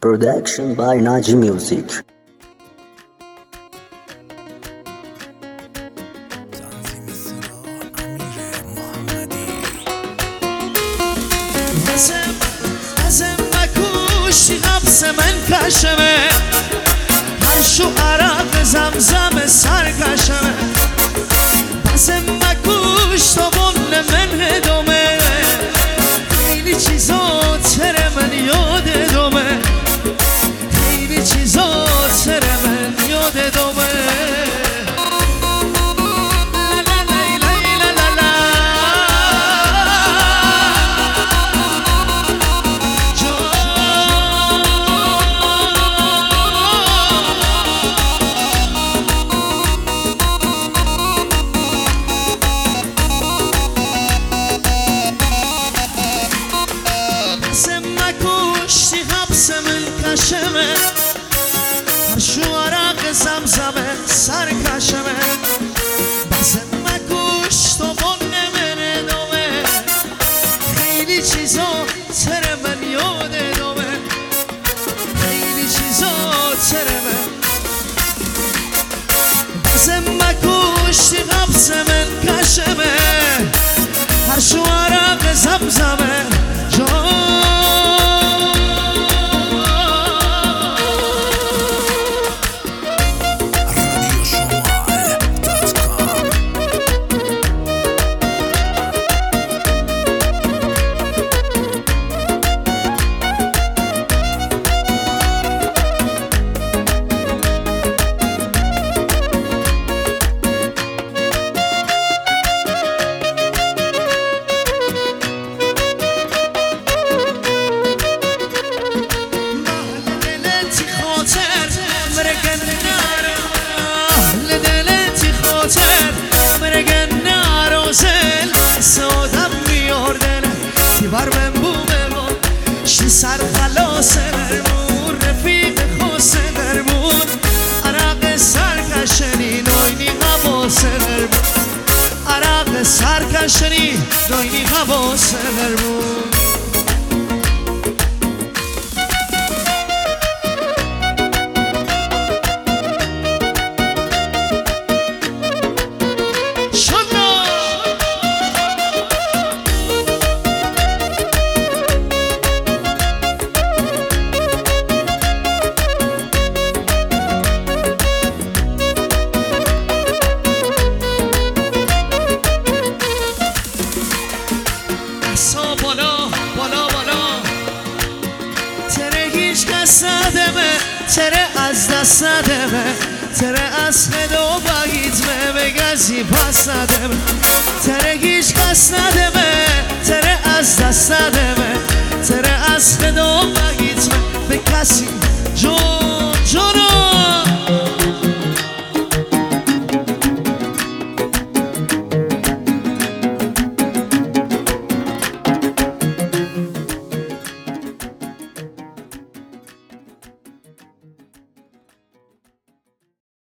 Production by Naji Music. ازم مکوشی قبس من کشمه هرشو عرق زمزم سر کشمه ازم مکوش تا بن من هدومه خیلی چیزا سر من یاد دومه خیلی چیزا سر من یاد دومه کشمه هرشو عرق زمزمه سر کشمه بزن مگوش تو بن من دومه خیلی چیزا سر من یاد دومه خیلی چیزا سر من بزن مگوش قبس من کشمه هرشو عرق زمزمه بر من بومه شی سر خلاص درمون رفیق خوص درمون عرق سرکشنی نوینی حواس درمون عرق سرکشنی نوینی حواس درمون تره از دست ندمه تره از خدا بگیدمه بگزی پس ندمه تره هیچ کس ندمه تره از دست ندمه تره از خدا بگیدمه به کسی جو